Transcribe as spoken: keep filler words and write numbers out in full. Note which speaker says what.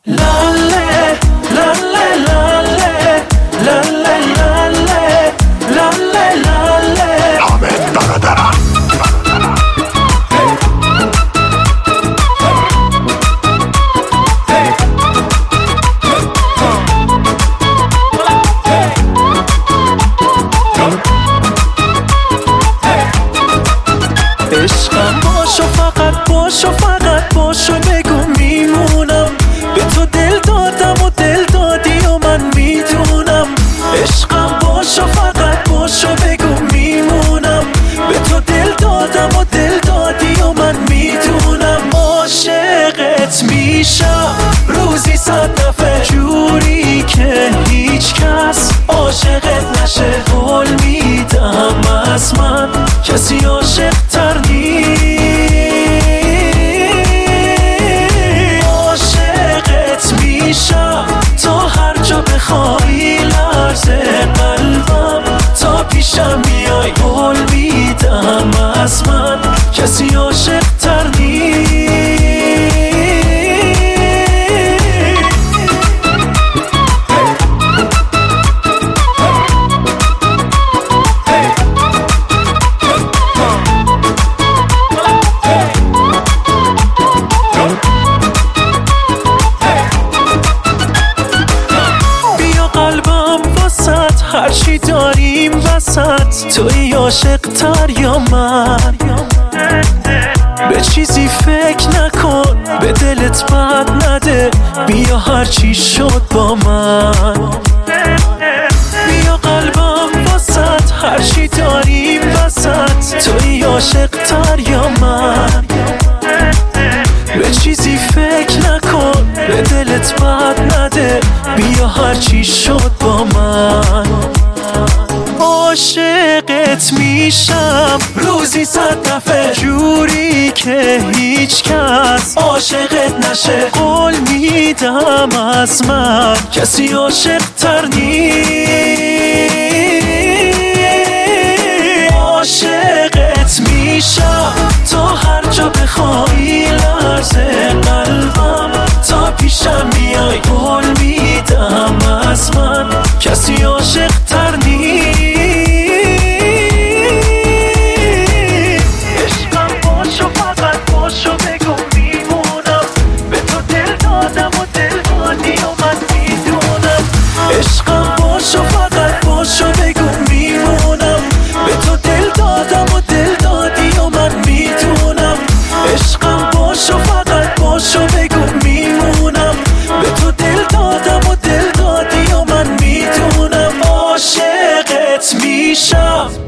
Speaker 1: لاله لاله لاله لاله لاله لاله لاله
Speaker 2: حامد برادرم
Speaker 1: عشقم باشو، فقط باشو، فقط باشو، بگو میمونم. به تو دل دادم و دل دادی و من میدونم. عشقم باشو، فقط باشو، بگو میمونم. به تو دل دادم و دل دادی و من میدونم. عاشقت میشم روزی صد دفعه، جوری که هیچ کس عاشقت نشه. قول میدم از من کسی عاشق تر نیست. عاشقت میشم تا هر جا بخوای، لرزه قلبم تا پیشم میای. قول میدم از من کسی عاشق تر نیست. هرچی داریم وسط، توی عاشق تر یا من؟ به چیزی فکر نکن، به دلت بد نده. بیا هرچی شد با من. بیا قلبم وسط، هرچی داریم وسط، توی عاشق تر یا من؟ به چیزی فکر نکن، به دلت بد نده. بیا هرچی شد با من. عاشقت میشم روزی صد دفعه، جوری که هیچ کس عاشقت نشه. قول میدم از من کسی عاشق تر نیست. عاشقت میشم تا هر جا بخوای، لرزه قلبم تا پیشم میای. قول میدم از من کسی عاشق تر نیست. عشقم باشو، فقط باشو، بگو میمونم. به تو دل دادم و دل دادی و من میدونم. عشقم باشو، فقط باشو، بگو میمونم. به تو دل دادم و دل دادی و من میدونم. عشقم باشو، فقط باشو، بگو میمونم. به تو دل دادم و دل دادی و من میدونم. عاشقت میشم